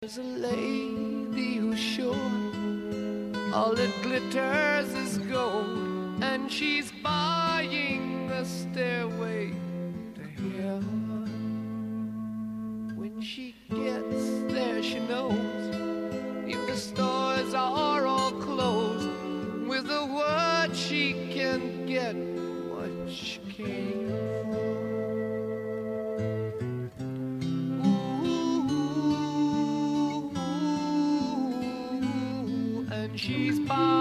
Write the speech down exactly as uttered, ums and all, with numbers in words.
There's a lady who's sure all that glitters is gold, and she's buying a stairway to heaven. When she gets there, she knows if the stores are all closed, with a word she can get what she came for. Ooh, and she's buying